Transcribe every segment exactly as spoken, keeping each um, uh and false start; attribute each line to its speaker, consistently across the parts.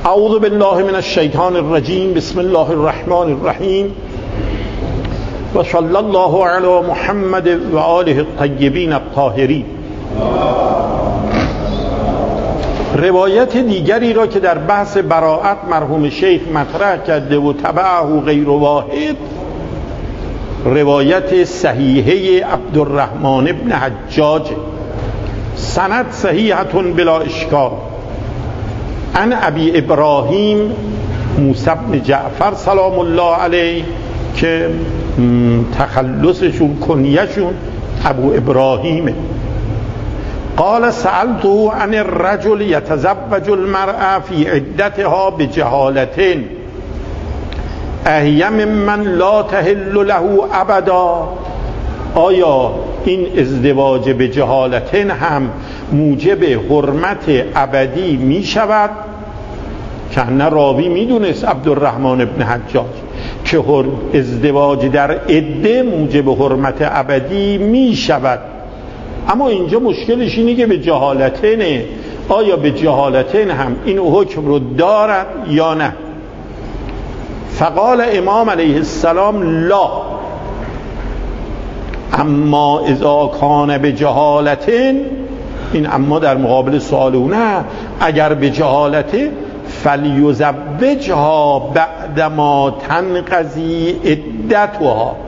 Speaker 1: اعوذ بالله من الشیطان الرجیم. بسم الله الرحمن الرحیم و صلی الله علی محمد و آله الطیبین الطاهرین. روایت دیگری را که در بحث براءت مرحوم شیخ مطرح کرده و تبعه غیر واحد، روایت صحیحه عبدالرحمن بن حجاج، سند صحیحتون بلا اشکال، عن ابی ابراهیم موسی بن جعفر سلام الله علیه که تخلصشون کنیشون ابو ابراهیمه. قال سألته عن الرجل يتزوج المرأة في عدتها بجهالة اهی ممن لا تحل له ابدا. آیا این ازدواج به جهالت هم موجب حرمت ابدی می شود؟ که نه راوی می دونست عبدالرحمن ابن حجاج که ازدواج در عده موجب حرمت ابدی می شود، اما اینجا مشکلش اینه که به جهالتنه. آیا به جهالتن هم این حکم رو دارد یا نه؟ فقال امام علیه السلام لا، اما اذا کان به جهالتن، این اما در مقابل سوال او، نه اگر به جهالته فلیزوجها بعدما تنقضی عدتها،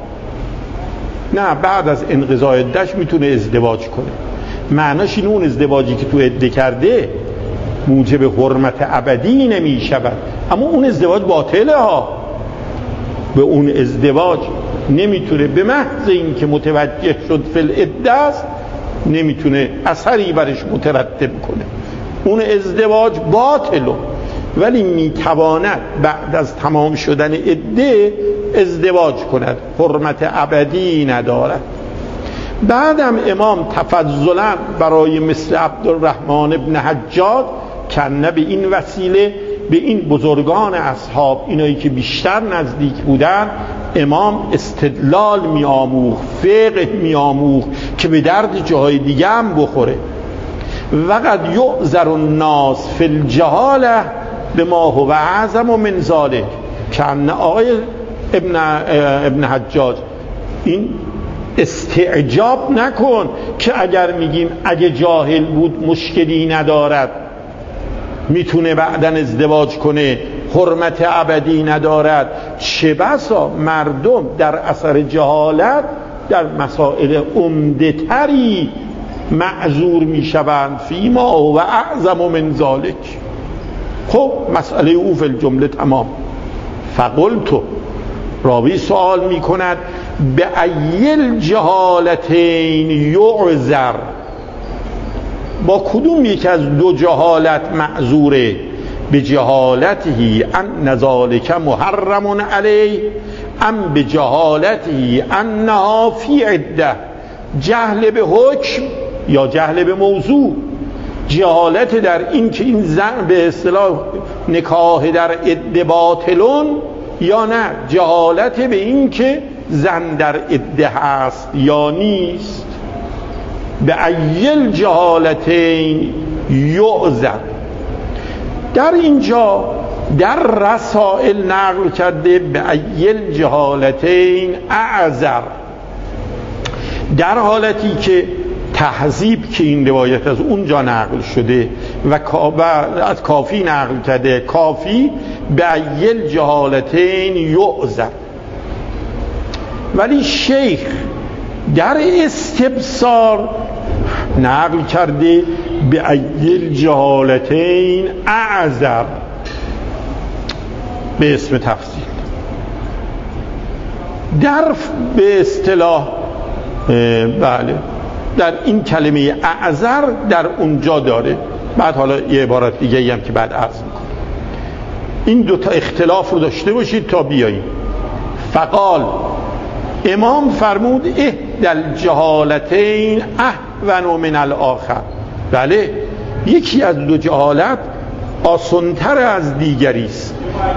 Speaker 1: نه بعد از انقضای عدتش میتونه ازدواج کنه. معناش این اون ازدواجی که تو عده کرده موجب حرمت ابدی نمی شود، اما اون ازدواج باطله ها. به اون ازدواج نمیتونه به محض این که متوجه شد فی العده است نمیتونه اثری برش مترتب کنه، اون ازدواج باطله، ولی میتواند بعد از تمام شدن عده ازدواج کند، حرمت ابدی ندارد. بعدم امام تفضلا برای مثل عبدالرحمن ابن حجاج کنه به این وسیله به این بزرگان اصحاب، اینایی که بیشتر نزدیک بودن، امام استدلال می آموخت، فقه می آموخت که به درد جاهای دیگه هم بخوره. وقد یعذر الناس فی الجهاله بما هو اعظم من ذلک. کنه آقای ابن, ابن حجاج این استعجاب نکن که اگر میگیم اگه جاهل بود مشکلی ندارد، میتونه بعدن ازدواج کنه، حرمت ابدی ندارد. چه بسا مردم در اثر جهالت در مسائل عمده تری معذور میشوند، فیما و اعظم من ذالک. خب مسئله او فی الجمله تمام. فقلتو، راوی سوال میکند به ایل جهالتین یعذر، با کدوم یک از دو جهالت معذوره؟ به جهالتی ان ذالک محرم علیه ام به جهالتی انها فی عده. جهل به حکم یا جهل به موضوع؟ جهالت در این که این زن به اصطلاح نکاح در عده باطلون، یا نه جهالت به این که زن در عده هست یا نیست. به ایل جهالتین یعذر. در اینجا در رسائل نقل کرده به ایل جهالتین اعذر، در حالتی که تهذیب که این روایت از اونجا نقل شده و از کافی نقل کرده، کافی به ایل جهالتین یعذر. ولی شیخ در استبصار نقل کرده به ایل جهالتین اعذر به اسم تفصیل. در به اصطلاح بله در این کلمه اعذر در اونجا داره، بعد حالا یه عبارت دیگه هم که بعد عرض میکنم. این دوتا اختلاف رو داشته باشید تا بیاییم. فقال، امام فرمود احدل جهالتین اهون من الاخر. بله یکی از دو جهالت آسان‌تر از دیگری است.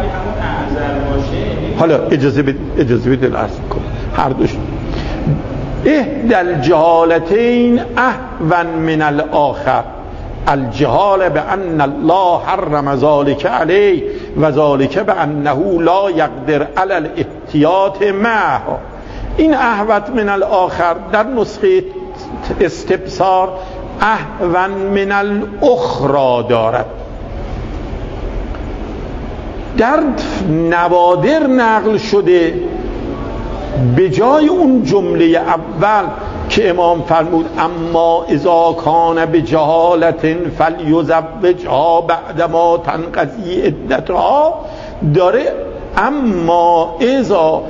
Speaker 1: حالا اجازه بده اجازه بده عرض کنم هر دوش. احدل جهالتین اهون من الاخر، الجهال بأن الله حرم ذلك علیه و ذلك بأنه لا یقدر علی الاحتیاط معه. این احوط من الاخر در نسخه استبصار احون من الاخرى دارد. در نوادر نقل شده به جای اون جمله اول که امام فرمود اما اذا کان بجهالت فلیزوجها بعدما تنقضی عدتها، داره اما اذا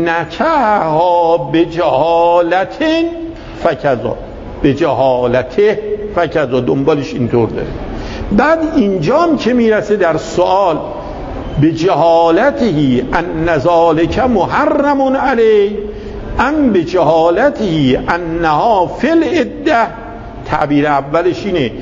Speaker 1: نکحها بجهالت فکذا بجهالته فکذا، دنبالش اینطور داره. بعد اینجام که میرسه در سوال بجهالته ان ذلک محرم علیه ام بجهالته انها فی العده، تعبیر اولش اینه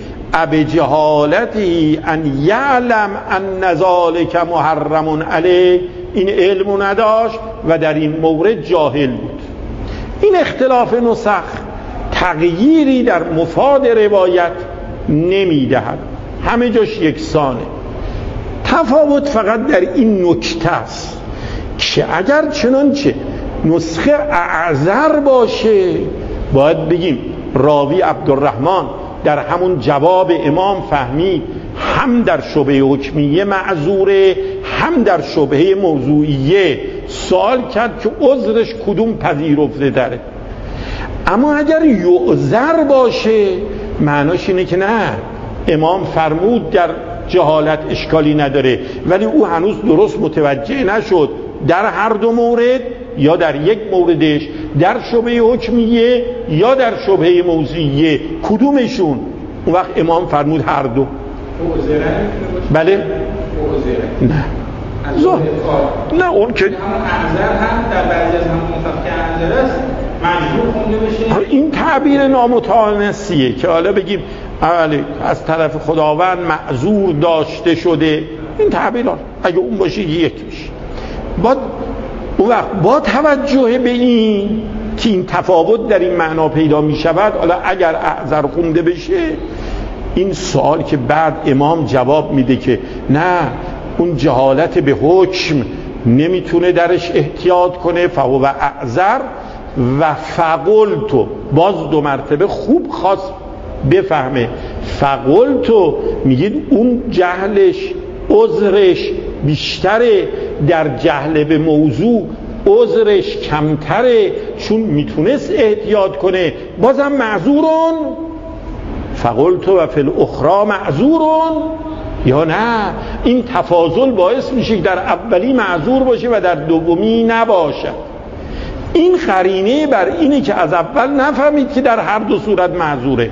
Speaker 1: ابجهالته ان یعلم ان ذلک محرم علیه، این علم نداشت و در این مورد جاهل بود. این اختلاف نسخ تغییری در مفاد روایت نمیدهد، همه جاش یکسانه. تفاوت فقط در این نکته است که اگر چنانچه نسخه اعذر باشه باید بگیم راوی عبدالرحمن در همون جواب امام فهمید هم در شبهه حکمیه معذوره هم در شبهه موضوعیه، سوال کرد که عذرش کدوم پذیرفته داره. اما اگر یعذر باشه معناش اینه که نه، امام فرمود در جهالت اشکالی نداره ولی او هنوز درست متوجه نشد در هر دو مورد، یا در یک موردش در شبهه حکمیه یا در شبهه موضوعیه، کدومشون؟ اون وقت امام فرمود هر دو. بله؟ نه زه... نه اون که
Speaker 2: اعذر هم در بعضی از همون نسخ که اعذر است مجبور خونده بشه.
Speaker 1: این تعبیر نامتوانستیه که حالا بگیم اولی از طرف خداوند معذور داشته شده، این تعبیرات اگه اون باشه یک میشه. با اون وقت با توجه به این که این تفاوت در این معنا پیدا می شود، حالا اگر اعذر خونده بشه، این سوال که بعد امام جواب میده که نه اون جهالت به حکم نمیتونه درش احتیاط کنه فهو اعذر و فقلتو، باز دو مرتبه خوب خواست بفهمه، فقلتو میگید اون جهلش عذرش بیشتره، در جهل به موضوع عذرش کمتره چون میتونست احتیاط کنه، بازم معذورون. فقلتو و فی الاخرى معذورون، یا نه این تفاضل باعث میشه که در اولی معذور باشه و در دومی نباشه. این قرینه بر اینه که از اول نفهمید که در هر دو صورت معذوره،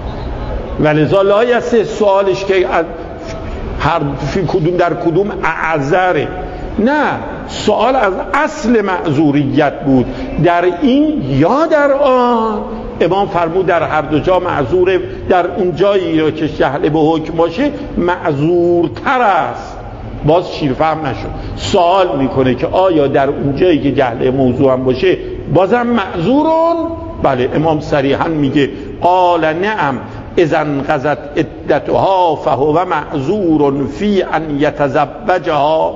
Speaker 1: ولذا لا یسه سوالش که از هر فی کدوم در کدوم اعذره، نه سوال از اصل معذوریت بود، در این یا در آن. امام فرمود در هر دو جا معذوره، در اون جایی که جهل به حکم باشه معذورتر است. باز شیرفهم نشد، سوال میکنه که آیا در اون جایی که جهل موضوع هم باشه بازم معذورون؟ بله. امام صریحا میگه قال نعم اذا انقضت عدتها فهو معذور فی ان یتزوجها.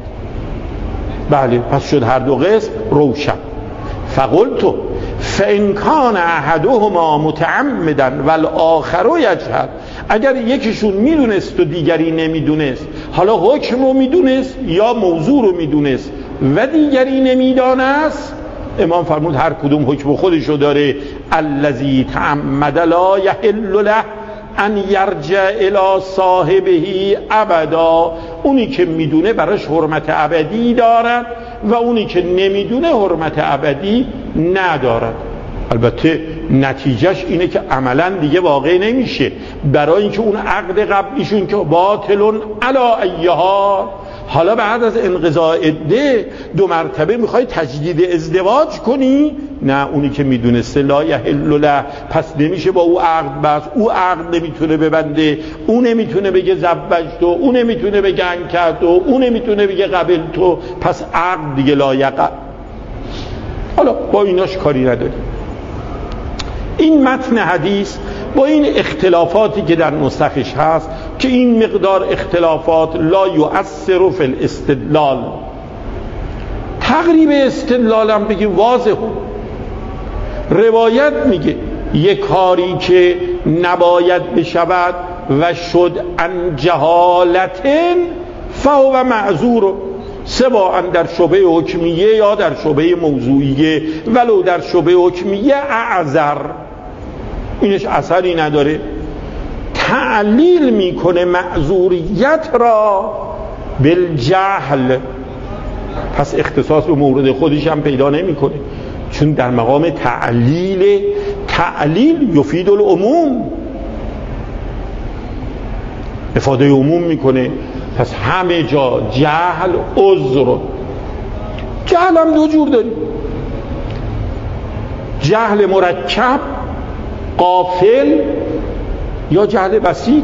Speaker 1: بله، پس شد هر دو قسم روشن. فقلتو فان کان احدهما متعمدا والآخر یجهل، اگر یکیشون میدونست و دیگری نمیدونست، حالا حکم رو میدونست یا موضوع رو میدونست و دیگری نمیدانست، امام فرمود هر کدوم حکم خودشو داره. الذی تعمد لا یحل له ان یرجع الی صاحبه ابدا، اونی که میدونه براش حرمت ابدی دارد و اونی که نمیدونه حرمت ابدی ندارد. البته نتیجهش اینه که عملا دیگه واقع نمیشه، برای اینکه اون عقد قبلیشون که باطلون علا ایها، حالا بعد از انقضاء عده دو مرتبه میخوای تجدید ازدواج کنی؟ نه، اونی که میدونسته لا یحل له، پس نمیشه با او عقد بست، او عقد نمیتونه ببنده، او نمیتونه بگه زوجتو، او نمیتونه بگه انکحتو، او نمیتونه بگه قبلتو، پس عقد دیگه لا یقع. حالا با ایناش کاری نداریم. این متن حدیث با این اختلافاتی که در نسخش هست که این مقدار اختلافات لا یؤثر فی الاستدلال، تقریب استدلالم بگی واضح. روایت میگه یک کاری که نباید بشود و شد ان جهالتن فهو معذور، سواء در شبه حکمیه یا در شبه موضوعیه، ولو در شبه حکمیه اعذر، اینش اثری نداره. تعلیل میکنه معذوریت را بالجهل، پس اختصاص به مورد خودش هم پیدا نمیکنه، چون در مقام تعلیل، تعلیل یفید العموم، افاده عموم میکنه. پس همه جا جهل عذر. جهل هم دو جور داریم، جهل مرکب غافل یا جهل بسیط.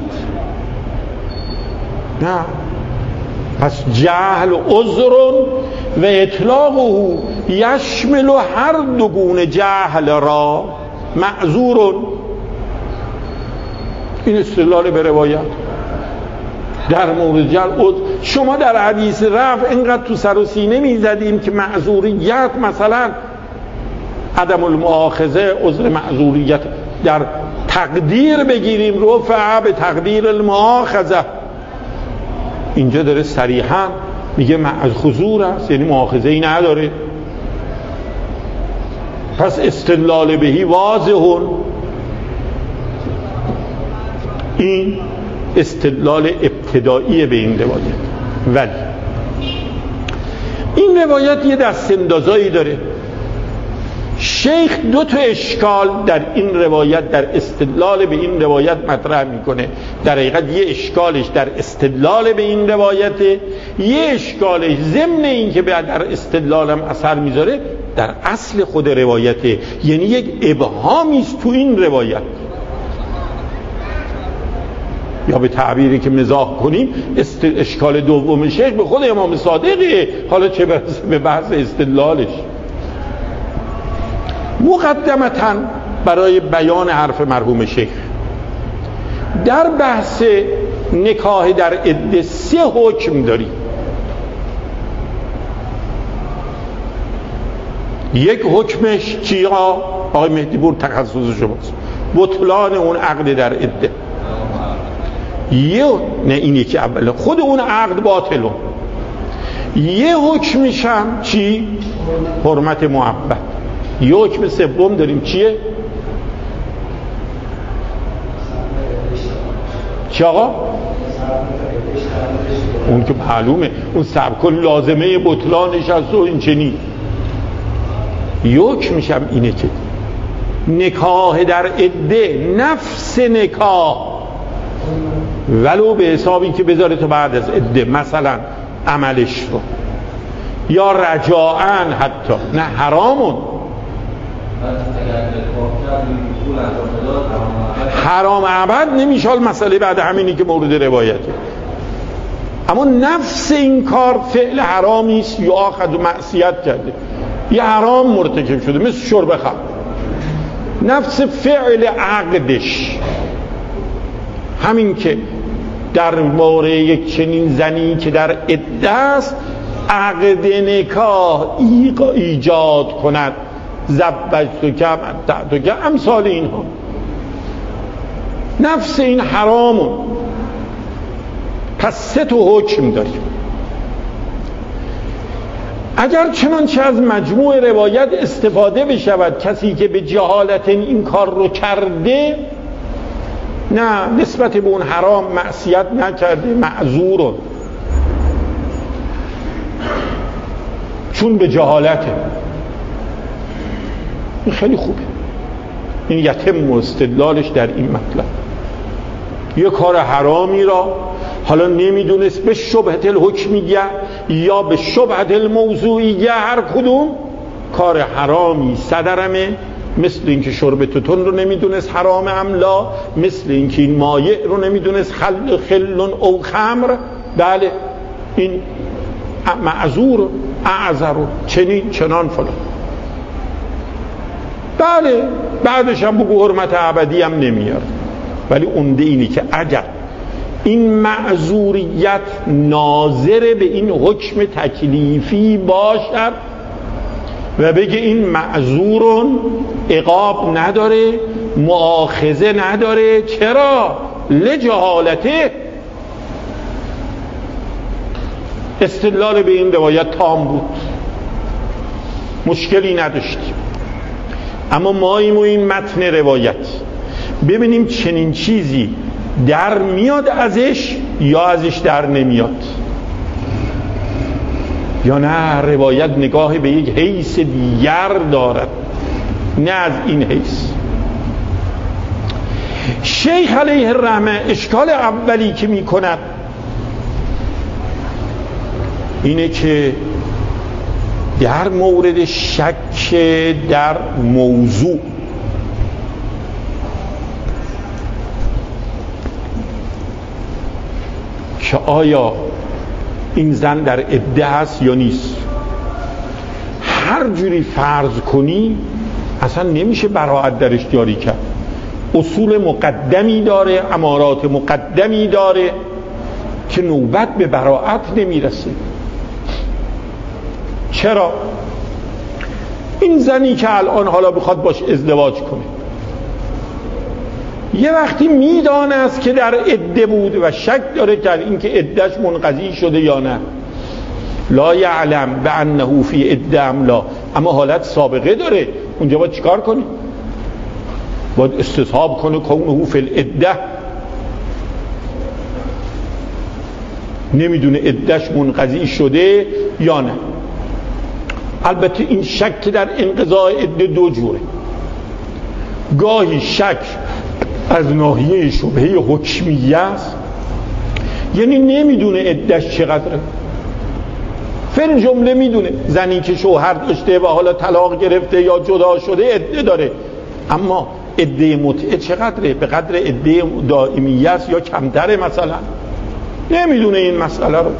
Speaker 1: نه، پس جهل عذر و اطلاقه یشمل هر دو گونه جهل را معذور. این استدلال به روایت در مورد جهل. شما در حدیث رفع اینقدر تو سر و سینه میزدیم که معذوریت، مثلا عدم المؤاخذه عذر معذوریت، در تقدیر بگیریم رفع به تقدیر المؤاخذه، اینجا داره صریحا میگه معذور است، یعنی مؤاخذه ای نداره. پس استدلال بهی واضحون. این استدلال ابتدایی به این روایت. ولی این روایت یه دست اندازایی داره. شیخ دو تا اشکال در این روایت، در استدلال به این روایت مطرح میکنه. در حقیقت یه اشکالش در استدلال به این روایته، یه اشکالش ضمن این که در استدلالم اثر میذاره در اصل خود روایته، یعنی یک ابهامی است تو این روایت. یا به تعبیری که مزاح کنیم است... اشکال دوم شیخ به خود امام صادقه، حالا چه برسه به بحث استدلالش. مقدمتاً برای بیان حرف مرحوم شیخ، در بحث نکاح در عده سه حکم داری. یک حکمش چیه؟ آقای مهدی پور تخصص شماست، بطلان اون عقد در عده. یه نه این یکی اوله، خود اون عقد باطلون. یه حکمش هم چی؟ حرمت معبد. یه حکم سوم داریم چیه؟ چی آقا؟ اون که معلومه، اون سبک لازمه بطلانش هست و این چنین. یه حکمش هم اینه که نکاح در عده نفس نکاح، ولو به حسابی که بذاره تو بعد از عده، مثلا عملش رو یا رجاعن، حتی نه حرامون، حرام ابد نمیشه مسئله بعد همینی که مورد روایته. اما نفس این کار فعل حرامی است، یا آخذ و معصیت کرده، یه حرام مرتکب شده، مثل شرب خمر. نفس فعل عقدش همین که در مورد یک چنین زنی که در عده است عقد نکاح ایجاد کند، زوجتک متعتک، امثال اینها، نفس این حرامون. پس سه تا حکم داریم. اگر چنانچه از مجموع روایت استفاده بشود کسی که به جهالت این کار رو کرده، نه نسبت به اون حرام معصیت نکرده، معذور، چون به جهالته. این خیلی خوبه، این یتم استدلالش در این مطلب. یه کار حرامی را حالا نمیدونست به شبهت الحکمیه یا به شبهت الموضوعیه، هر کدوم کار حرامی صدرمه، مثل اینکه شرب توتون رو نمیدونست حرام املا، مثل اینکه این مایع رو نمیدونست خل خلون او خمر، بله این معذور، اعذر، چنین چنان فلان. بله بعدش هم بگو حرمت ابدی هم نمیاد. ولی عمده اینه که اگر این معذوریت ناظر به این حکم تکلیفی باشد و بگه این معذورون عقاب نداره، مؤاخذه نداره، چرا؟ لجهالته. استدلال به این روایت تام بود، مشکلی نداشتیم. اما ما این و این متن روایت ببینیم چنین چیزی در میاد ازش یا ازش در نمیاد، یا نه روایت نگاه به یک حیث دیگر دارد، نه از این حیث. شیخ علیه الرحمه اشکال اولی که می کند اینه که در مورد شک در موضوع که آیا این زن در عده هست یا نیست، هر جوری فرض کنی اصلا نمیشه براءت درش جاری کرد. اصول مقدمی داره، امارات مقدمی داره که نوبت به براءت نمیرسه. چرا؟ این زنی که الان حالا بخواد باش ازدواج کنه یه وقتی میدانه است که در عده بود و شک داره در این که عدهش منقضی شده یا نه. لا یعلم بانه فی عده ام لا، اما حالت سابقه داره. اونجا باید چیکار کنی؟ باید استصحاب کنه کونه فی العده. نمیدونه عدهش منقضی شده یا نه. البته این شک در انقضاء عده دو جوره. گاهی شک از ناحیه شبهه حکمیه است، یعنی نمیدونه عدهش چقدره. فر جمله میدونه زنی که شوهر داشته و حالا طلاق گرفته یا جدا شده عده داره، اما عده متعه چقدره؟ به قدر عده دائمیه است یا کمتره مثلا؟ نمیدونه این مسئله رو.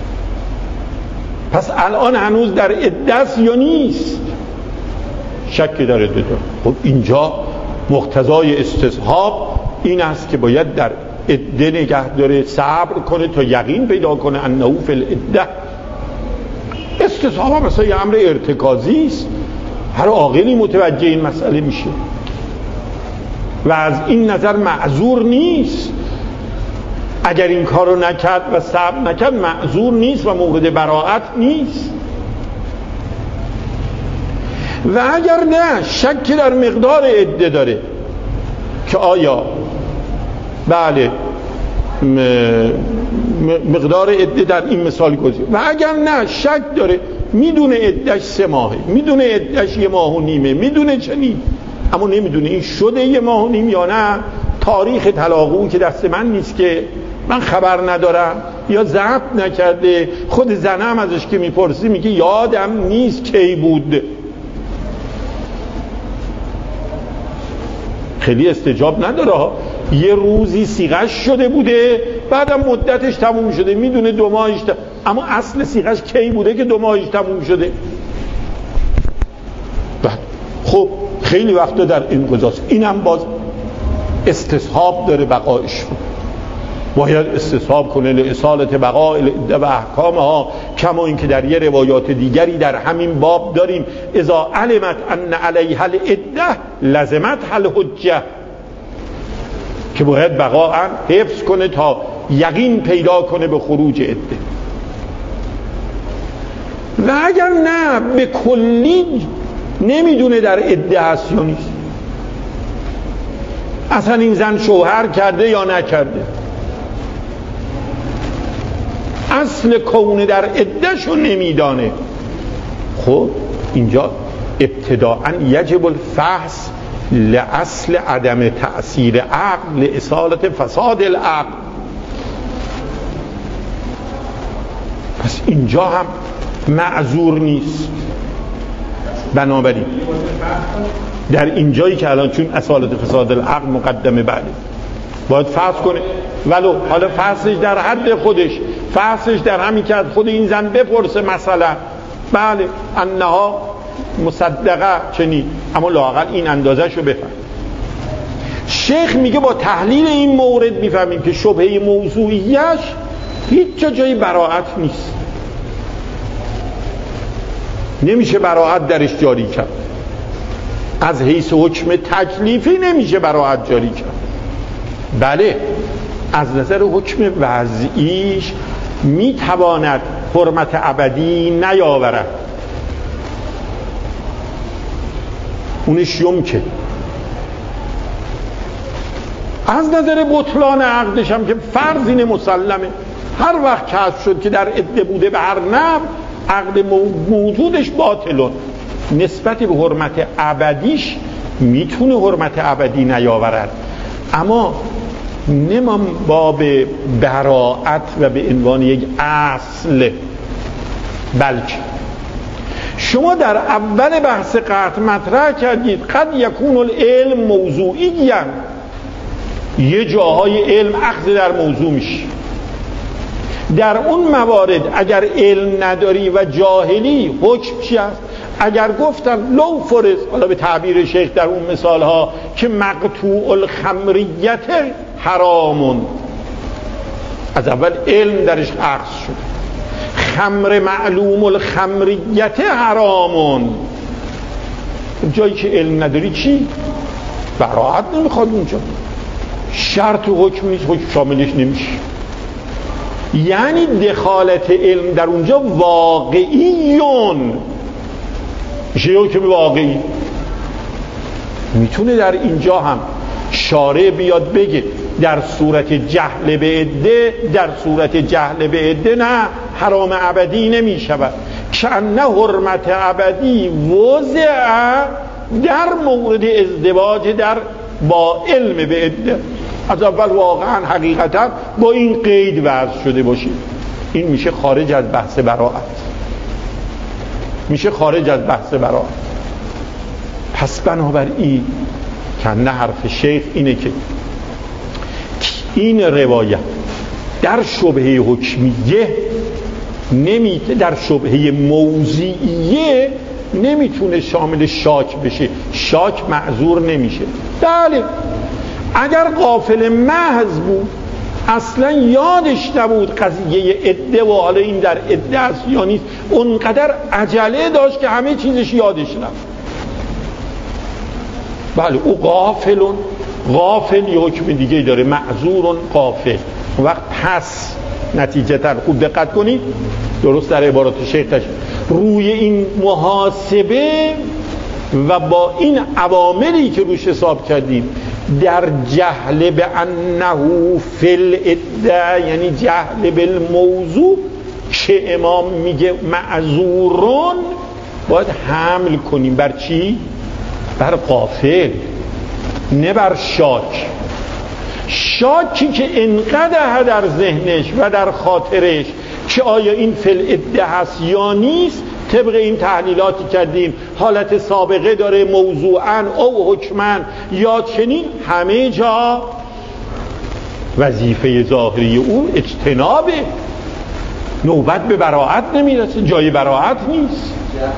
Speaker 1: پس الان هنوز در عده است یا نیست؟ شک در عده داره. خب اینجا مقتضای استصحاب این است که باید در عده نگه داره، صبر کنه تا یقین پیدا کنه انه فی العده. استصحاب مثلا یه امر ارتکازی است، هر عاقلی متوجه این مسئله میشه و از این نظر معذور نیست. اگر این کارو نکرد و صبر نکرد معذور نیست و مورد براءت نیست. و اگر نه شک در مقدار عده داره که آیا بله مقدار عده در این مثال گذاشت، و اگر نه شک داره میدونه عدهش سه ماهه، میدونه عدهش یه ماه و نیمه، میدونه چنین، اما نمیدونه این شده یه ماه و نیم یا نه، تاریخ طلاق اون که دست من نیست که من خبر ندارم یا ضبط نکرده، خود زنم ازش که میپرسی میگه یادم نیست کی بود. خیلی استجاب نداره. یه روزی صیغه‌اش شده بوده بعدم مدتش تموم شده، میدونه دو ماهش تموم، اما اصل صیغه‌اش کی بوده که دو ماهش تموم شده؟ بعد خب خیلی وقتا در این گذاست. اینم باز استصحاب داره بقایش، باید استصحاب کنه لاصالة بقاء العده و احکامها، کما اینکه در یه روایات دیگری در همین باب داریم اذا علمت ان علیها العده لزمتها الحجه، که باید بقاء حفظ کنه تا یقین پیدا کنه به خروج عده. و اگر نه به کلی نمیدونه در عده هست یا نیست، اصلا این زن شوهر کرده یا نکرده، اصل کونه در عدهشو نمیدانه، خب اینجا ابتداءً یجب الفحص لاصل عدم تأثیر عقل لاصالة فساد العقل. پس اینجا هم معذور نیست. بنابراین در اینجایی که الان چون اصالة فساد العقل مقدمه بعده باید فحص کنه، ولو حالا فحصش در حد خودش، فحصش در همین که خود این زن بپرسه مثلا بله انها مصدقه چنین، اما لااقل این اندازه شو بفهم. شیخ میگه با تحلیل این مورد میفهمیم که شبهه موضوعیش هیچ جا جای براءت نیست، نمیشه براءت درش جاری کرد. از حیث حکم تکلیفی نمیشه براءت جاری کرد. بله از نظر حکم وضعیش میتواند حرمت ابدی نیاورد، اونش یمکن. از نظر بطلان عقدش هم که فرض اینه مسلمه، هر وقت کشف شد که در عده بوده به هر نوع عقد موجودش باطلون، نسبت به حرمت ابدیش میتونه حرمت ابدی نیاورد. اما نمام باب براءت و به عنوان یک اصل، بلکه شما در اول بحث قطع مطرح کردید قد یکون العلم موضوعیاً، یه جاهای علم اخذ در موضوع میشه. در اون موارد اگر علم نداری و جاهلی حکم چی است؟ اگر گفتن لو فرض، حالا به تعبیر شیخ در اون مثال ها که مقطوع الخمریت حرامون، از اول علم درش اخذ شد، خمر معلوم الخمریت حرامون، جایی که علم نداری چی؟ براءت نمیخواد اونجا، شرط و حکم نیست، حکم شاملش نمیشه. یعنی دخالت علم در اونجا واقعیون میشه، حکم واقعی. میتونه در اینجا هم شارع بیاد بگه در صورت جهل به عده، در صورت جهل به عده نه حرام ابدی نمی شود، که نه حرمت ابدی وضع در مورد ازدواج در با علم به عده. از اول واقعا حقیقتا با این قید وضع شده باشید، این میشه خارج از بحث براءت، میشه خارج از بحث براءت. پس بنابراین کنه حرف شیخ اینه که این روایت در شبهه حکمیه نمی در شبهه موضوعیه نمیتونه شامل شاک بشه، شاک معذور نمیشه. بله اگر غافل محض بود اصلا یادش نبود قضیه عده و حالا این در عده است یا نیست، اونقدر عجله داشت که همه چیزش یادش نبود، بله او غافلون، غافل یه حکم دیگه داره، معذورون غافل. اون وقت پس نتیجتا خوب دقت کنید، درست در عبارات شیخ تشید روی این محاسبه و با این عواملی که روش حساب کردیم در جهل به انه فی العده، یعنی جهل بالموضوع که امام میگه معذورون، باید حمل کنیم بر چی؟ بر غافل، نه بر شاک. شاکی که انقدر در ذهنش و در خاطرش که آیا این فی العده هست یا نیست، طبق این تحلیلاتی کردیم حالت سابقه داره موضوعاً او حکماً یا چنین، همه جا وظیفه ظاهری او اجتنابه، نوبت به براءت نمیرسه، جای براءت نیست،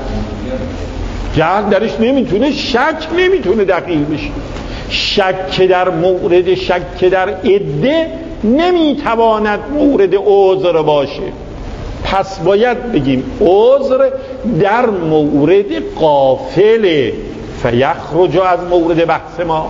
Speaker 1: جهل درش نمیتونه، شک نمیتونه دقیق بشه. شک در مورد شک در عده نمیتواند مورد عذر باشه، پس باید بگیم عذر در مورد غافل، فیخرج از مورد بحث ما.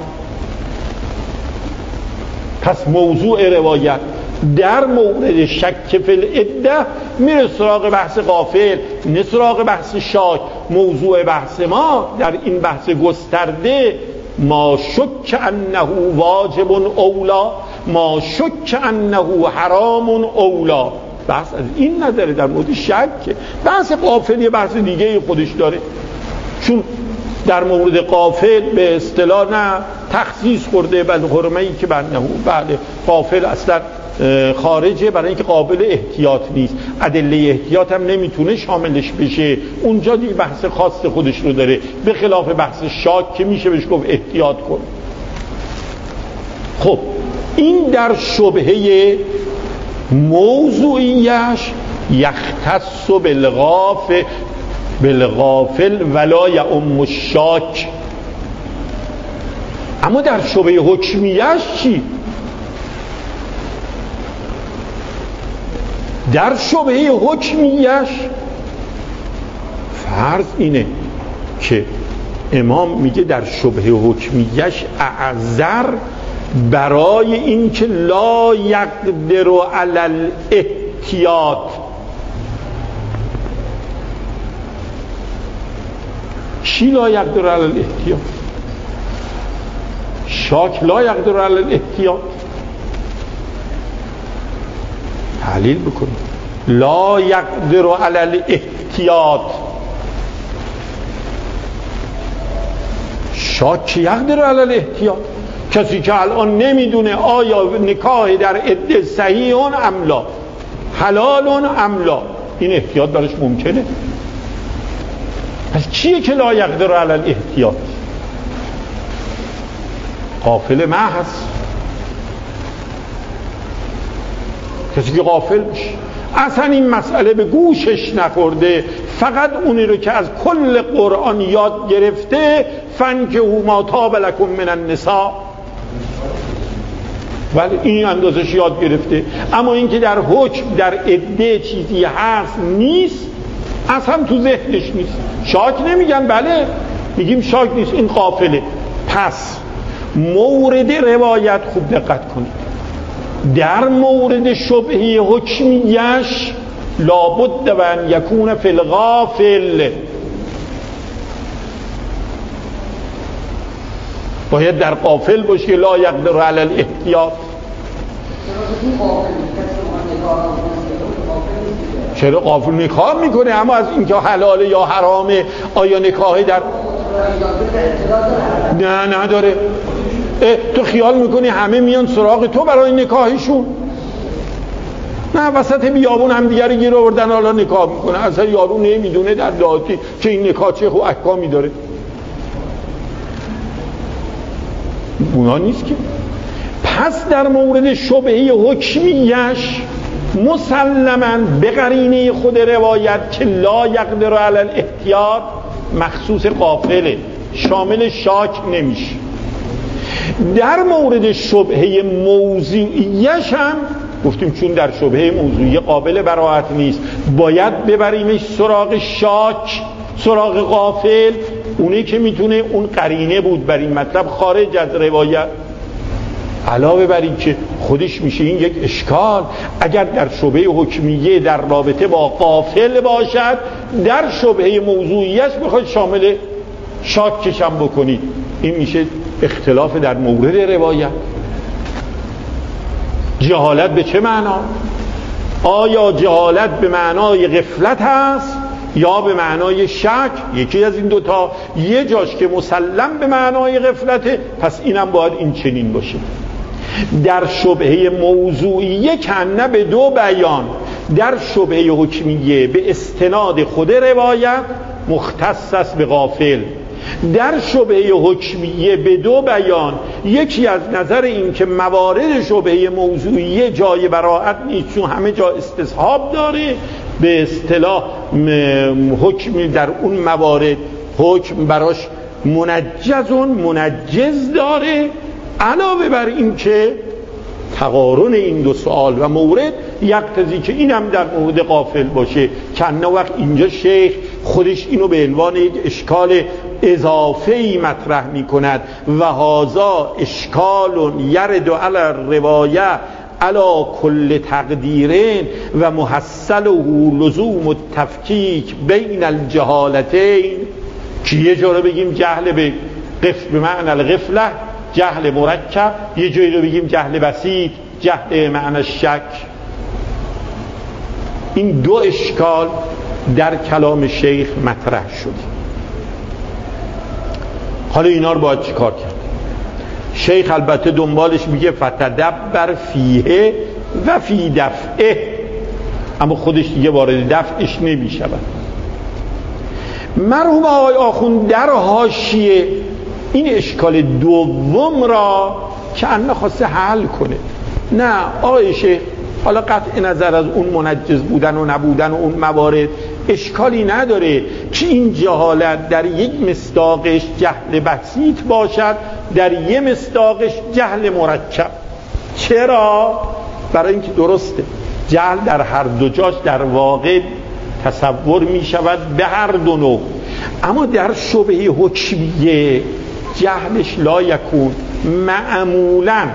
Speaker 1: پس موضوع روایت در مورد شک فی العده میره سراغ بحث غافل، نه سراغ بحث شاک. موضوع بحث ما در این بحث گسترده ما شک انه واجب اولا، ما شک انه حرام اولا. بحث از این نظره در مورد شک. بحث غافل یه بحث دیگه خودش داره، چون در مورد غافل به اصطلاح نه تخصیص خورده، بل حرمه‌ای که بنده، بله غافل اصلا خارجه، برای اینکه قابل احتیاط نیست، ادله احتیاط هم نمیتونه شاملش بشه، اونجا دیگه بحث خاص خودش رو داره، به خلاف بحث شاک که میشه بهش گفت احتیاط کن. خب این در شبهه موضوعیش یختص بالغافل بالغافل ولا یعم الشاک، اما در شبهه حکمیش چی؟ در شبهه حکمیش فرض اینه که امام میگه در شبهه حکمیش اعذر برای این که لا یقدر علی الاحتیاط. چی لا یقدر علی الاحتیاط؟ شاک لا یقدر علی الاحتیاط. تحلیل بکنید. لا یقدر علی الاحتیاط، شاک یقدر علی الاحتیاط. کسی که الان نمیدونه آیا نکاح در عده صحیح ام لا، حلال ام لا، این احتیاط برش ممکنه؟ پس چیه که لا یقدر علی الاحتیاط؟ غافل محض، کسی که غافل بشه، اصلا این مسئله به گوشش نخورده، فقط اونی رو که از کل قرآن یاد گرفته، فانکحوا ما طاب لکم من النساء، ولی این اندازش یاد گرفته. اما این که در حکم در عده چیزی هست نیست، اصلا تو ذهنش نیست. شاک نمیگن، بله میگیم شاک نیست، این غافله. پس مورد روایت خوب دقت کنید، در مورد شبهه حکمیش لابد و ان یکون فی الغافل، باید در غافل باشه لا یقدر علی الاحتیاط. چرا غافل نکاح میکنه، اما از اینکه حلاله یا حرامه، آیا نکاح در نه نداره. تو خیال میکنی همه میان سراغ تو برای نکاحشون؟ نه، وسط بیابون هم دیگر گیر آوردن حالا نکاح میکنه، اصلا یارو نمیدونه در داتی که این نکاح چه خو احکامی داره. اونا نیست که. پس در مورد شبهه حکمیش مسلماً به قرینه خود روایت که لا یقدر علی الاحتیاط مخصوص غافله، شامل شاک نمیشه. در مورد شبهه موضوعیش هم گفتیم چون در شبهه موضوعی قابل براءت نیست، باید ببریمش سراغ شاک، سراغ غافل، اونی که میتونه اون قرینه بود بر این مطلب خارج از روایت. علاوه بر این که خودش میشه این یک اشکال، اگر در شبهه حکمیه در رابطه با غافل باشد، در شبهه موضوعیش بخواید شامل شاک کشم بکنید، این میشه اختلاف در مورد روایت. جهالت به چه معنا؟ آیا جهالت به معنای غفلت هست یا به معنای شک؟ یکی از این دوتا. یه جاش که مسلم به معنای غفلته، پس اینم باید این چنین باشه. در شبهه موضوعیه کنه به دو بیان، در شبهه حکمیه به استناد خود روایت مختص است به غافل، در شبهه حکمیه به دو بیان، یکی از نظر این که موارد شبهه موضوعیه جای براءت نیست چون همه جا استصحاب داره، به اصطلاح حکم در اون موارد حکم براش منجزون منجز داره. علاوه بر این که تقارن این دو سوال و مورد یقتضی که اینم در مورد غافل باشه، کنه وقت اینجا شیخ خودش اینو به عنوان یک اشکال اضافه‌ای مطرح می کند و هذا اشکال یرد علی الروایه علی کل تقدیرین و محصله لزوم التفکیک بین الجهالتین، که یه جا رو بگیم جهل به قفل به معنی الغفله، جهل مرکب، یه جایی رو بگیم جهل بسیط، جهل معنی شک. این دو اشکال در کلام شیخ مطرح شد. حالا اینا رو باید چیکار کرد؟ شیخ البته دنبالش میگه فتدبر فیه و فی دفعه، اما خودش دیگه وارد دفعش نمیشود. مرحوم آقای آخوند در حاشیه این اشکال دوم را که انه خواسته حل کنه. نه آقای شیخ، حالا قطع نظر از اون منجز بودن و نبودن و اون موارد، اشکالی نداره که این جهالت در یک مصداقش جهل بسیط باشد، در یک مصداقش جهل مرکب. چرا؟ برای اینکه درسته جهل در هر دو جاش در واقع تصور می شود به هر دو نوع، اما در شبهه حکمیه جهلش لا یکون معمولا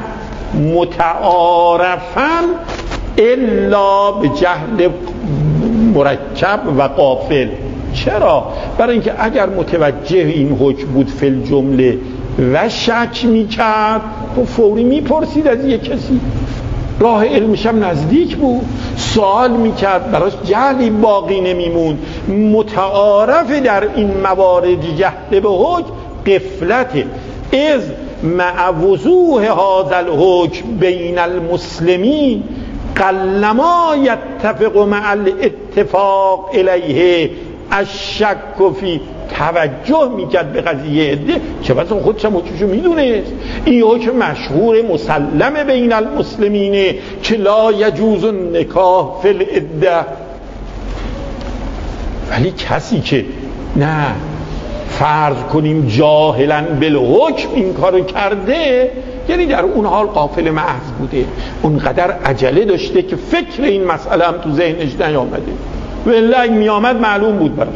Speaker 1: متعارفاً الا به جهل مرکب و غافل. چرا؟ برای اینکه اگر متوجه این حکم بود فی الجمله و شک میکرد تو فوری میپرسید از یک کسی، راه علمش هم نزدیک بود، سوال میکرد، براش جهلی باقی نمیمون. متعارف در این موارد جهل به حکم غفلته، از مع وضوح هذا الحکم بین المسلمین قلما یتفق مع الاتفاق الیه الشک فی. توجه میکرد به قضیه عده، چه بسا خودش هم حکمشو میدونست، این حکم مشهور مسلم بین المسلمینه که لا یجوز النکاح فی العده. ولی کسی که نه فرض کنیم جاهلا بالحکم این کارو کرده، یعنی در اون حال غافل محض بوده، اونقدر عجله داشته که فکر این مسئله هم تو ذهنش نیامده، ولی اگه میامد معلوم بود براش.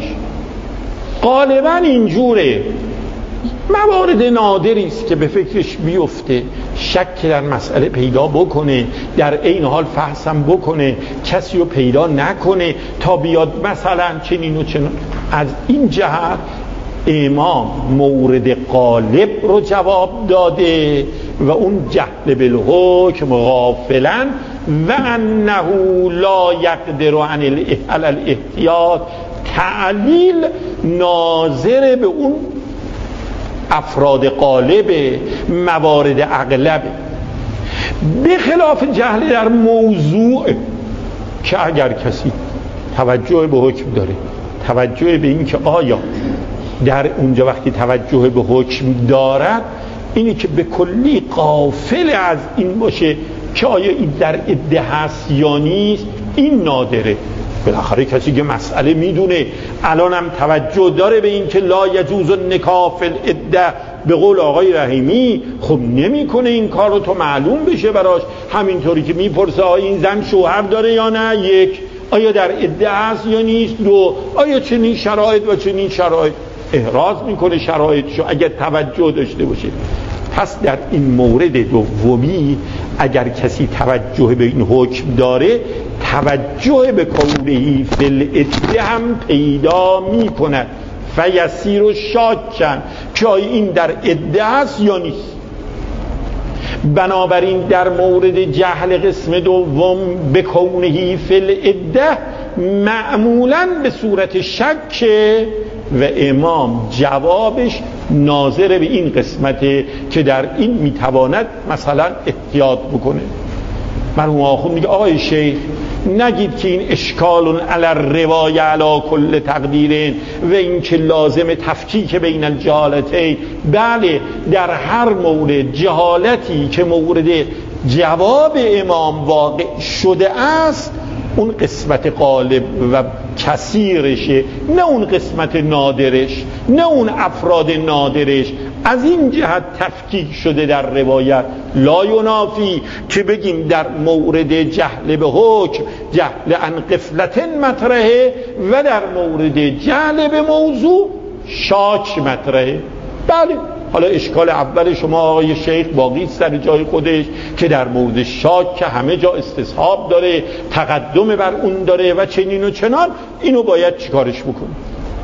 Speaker 1: غالبا اینجوره، موارد نادری است که به فکرش بیفته، شک در مسئله پیدا بکنه، در این حال فحصم بکنه، کسی رو پیدا نکنه تا بیاد مثلا چنین و چنین. از این جهت امام مورد غالب رو جواب داده و اون جهل بالحکم غافلا و انه لا یقدر عن الاحتیاط، تعلیل ناظر به اون افراد غالبه، موارد اغلبه، به خلاف جهل در موضوع که اگر کسی توجه به حکم داره، توجه به این که آیا در اونجا وقتی توجه به حکم دارد اینی که به کلی غافل از این باشه که آیا این در عده هست یا نیست، این نادره. بالاخره کسی که مسئله میدونه، الان هم توجه داره به این که لا یجوز النکاح فی العده، به قول آقای رحیمی خب نمیکنه این کار رو تا معلوم بشه براش، همینطوری که میپرسه آیا این زن شوهر داره یا نه، یک آیا در عده هست یا نیست، دو آیا چنین شرایط و چنین شرایط، احراز میکنه شرایطشو اگر توجه داشته باشه. پس در این مورد دومی اگر کسی توجه به این حکم داره، توجه به قوله فی العده هم پیدا میکند فیسیر و شاکن که آیا این در عده هست یا نیست. بنابراین در مورد جهل قسم دوم به کونه فی العده معمولاً به صورت شک و امام جوابش ناظر به این قسمته که در این میتواند مثلا احتیاط بکنه. مرحوم آخوند میگه آقای شیخ نگید که این اشکال علی الروایه علی کل تقدیرین و این که لازم تفکیک بین الجهالتین. بله در هر مورد جهالتی که مورد جواب امام واقع شده است اون قسمت غالب و کثیرشه، نه اون قسمت نادرش، نه اون افراد نادرش. از این جهت تفکیک شده در روایت. لا ینافی که بگیم در مورد جهل به حکم جهل عن غفلت مطرحه و در مورد جهل به موضوع شاک مطرحه. بله حالا اشکال اول شما آقای شیخ باقی سر جای خودش که در مورد شاک که همه جا استصحاب داره، تقدم بر اون داره و چنین و چنان، اینو باید چیکارش بکنیم.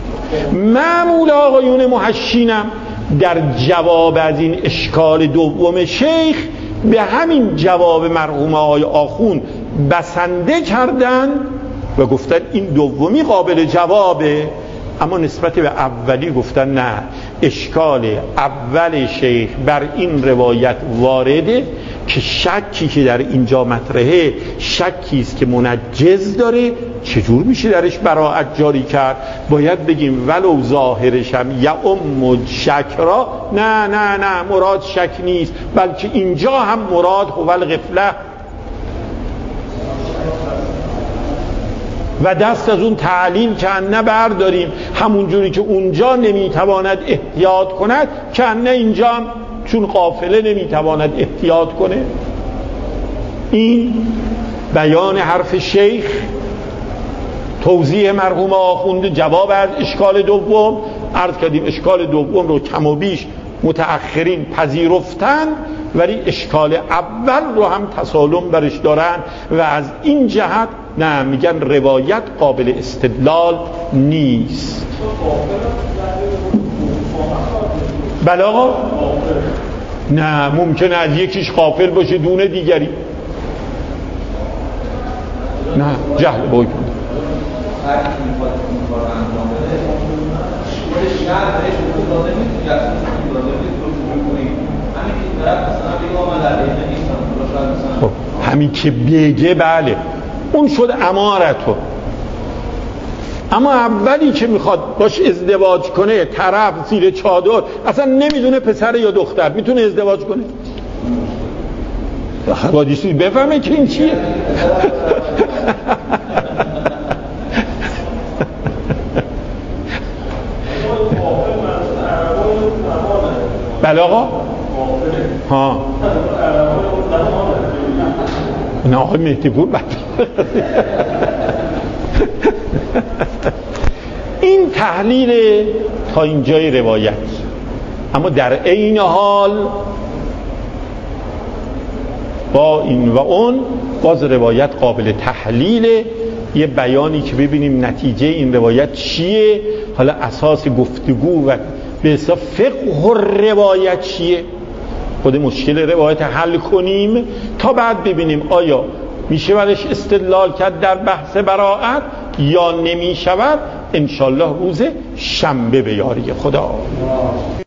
Speaker 1: معمول آقایون محشینم در جواب از این اشکال دوم شیخ به همین جواب مرحوم آقای آخوند بسنده کردن و گفتن این دومی قابل جوابه، اما نسبت به اولی گفتن نه، اشکال اول شیخ بر این روایت وارده که شکی که در اینجا مطرحه شکی است که منجز داره، چجور میشه درش براءت جاری کرد؟ باید بگیم ولو ظاهرش هم یا ام شک را، نه نه نه مراد شک نیست، بلکه اینجا هم مراد هو الغفله. و دست از اون تعلیم کنه برداریم، همون جوری که اونجا نمیتواند احتیاط کند کنه اینجا هم چون قافله نمیتواند احتیاط کنه. این بیان حرف شیخ، توضیح مرحوم آخونده، جواب از اشکال دوم. عرض کردیم اشکال دوم رو کم و بیش متأخرین پذیرفتن، ولی اشکال اول رو هم تسالم برش دارن و از این جهت نه میگن روایت قابل استدلال نیست. بله آقا، نه ممکنه از یکیش غافل باشه دونه دیگری، نه جهل باید
Speaker 3: هر کی میخواد این کار رو انجام بده خودش شهر بهش داده نیست که اصلا داده نیست رو شروع کنیم. همین که طرف مثلا بگه آقا من در دقیقه نیستم رو شاید مثلا
Speaker 1: خب همین که بگه بله اون شد امارتو. اما اولی که میخواد باش ازدواج کنه طرف زیر چادر اصلا نمیدونه پسر یا دختر، میتونه ازدواج کنه؟ حوادثی بفهمه که این چیه. بله آقا ها نه آقای مهدی پور بله. این تحلیل تا اینجای روایت، اما در عین حال با این و اون باز روایت قابل تحلیل، یه بیانی که ببینیم نتیجه این روایت چیه، حالا اساس گفتگو و به حساب فقه روایت چیه، خود مشکل روایت حل کنیم تا بعد ببینیم آیا میشه برش استدلال کرد در بحث براءت یا نمیشود. انشالله روز شنبه به یاری خدا.